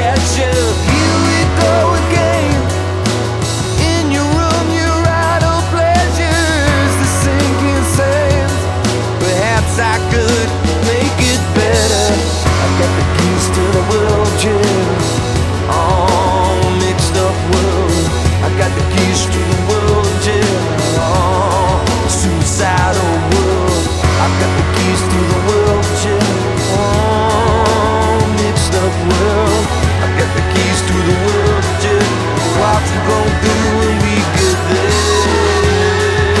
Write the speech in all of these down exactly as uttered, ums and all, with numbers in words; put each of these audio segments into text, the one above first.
catch you. Here we go again. In your room, your idle pleasures, the sinking sands. Perhaps I could make it better. I got the keys to the world, yeah. Oh, mixed up world. I got the keys to the world, yeah. Oh, suicidal world. I got the keys to the world, yeah. Oh, mixed up world. I got the keys to the world, yeah. What we gon' do when we get there?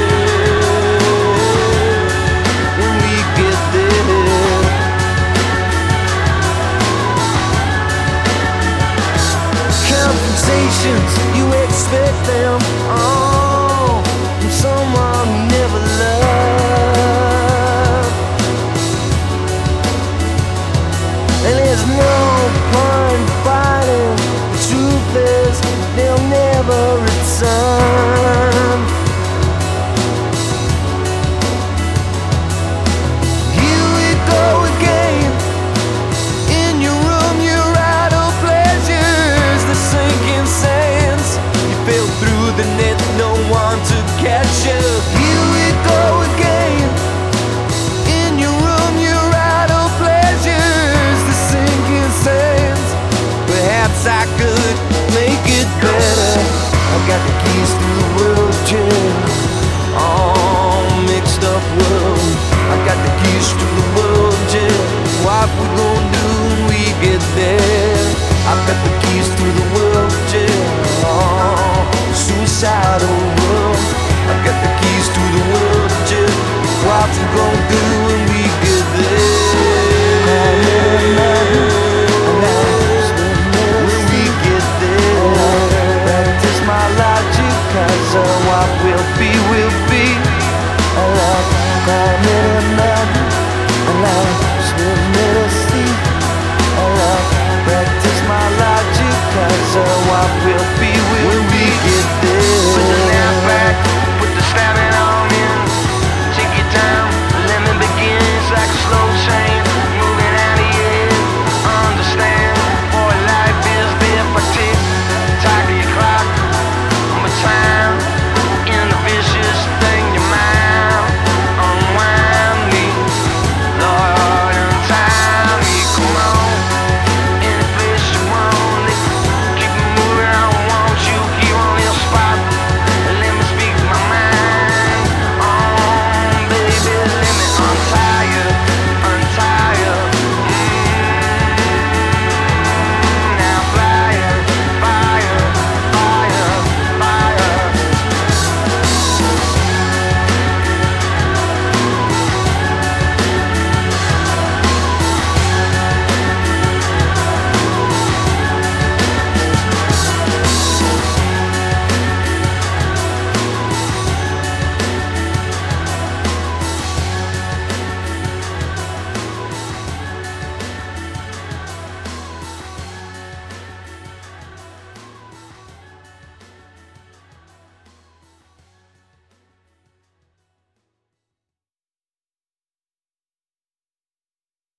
When we get there. Compensations, you expect them, oh, from someone who never loved. And there's no point fighting. The truth is, they'll never return. Here we go again. In your room, your idle pleasures, the sinking sands. You fell through the net, no one to catch you. Here we go again. In your room, your idle pleasures, the sinking sands. Perhaps I could make it better. I got the keys to the world, yeah. Oh, mixed up world. I got the keys to the world, yeah. What we gon' do when we get there? I got the